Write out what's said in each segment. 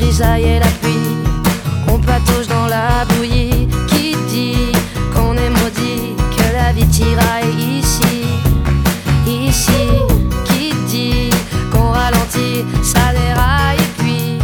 grisaille la pluie, on patauge dans la bouillie. Qui dit qu'on est maudit, que la vie tiraille ici, ici. Qui dit qu'on ralentit, ça déraille et puis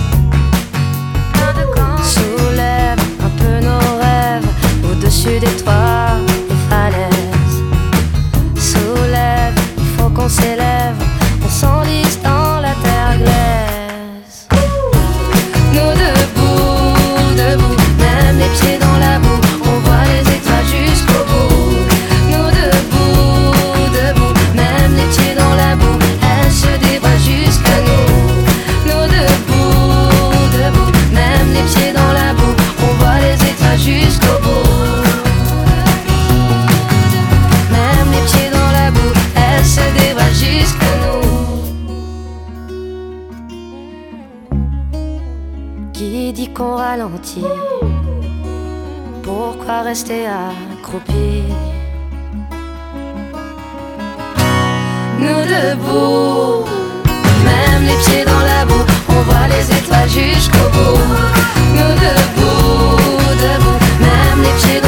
soulève un peu nos rêves au-dessus des toits, des falaises. Soulève, il faut qu'on s'élève, on s'enlise dans la terre glaise. Nous debout, debout, même les pieds dans la boue, on voit les étoiles jusqu'au bout. Nous debout, debout, même les pieds dans la boue, elles se dévoilent jusqu'à nous. Nous debout, debout, même les pieds dans la boue, on voit les étoiles jusqu'au bout. Même les pieds dans la boue, elles se dévoilent jusqu'à nous. Qui dit qu'on ralentit? Pourquoi rester accroupi? Nous debout, même les pieds dans la boue, on voit les étoiles jusqu'au bout. Nous debout, debout, même les pieds dans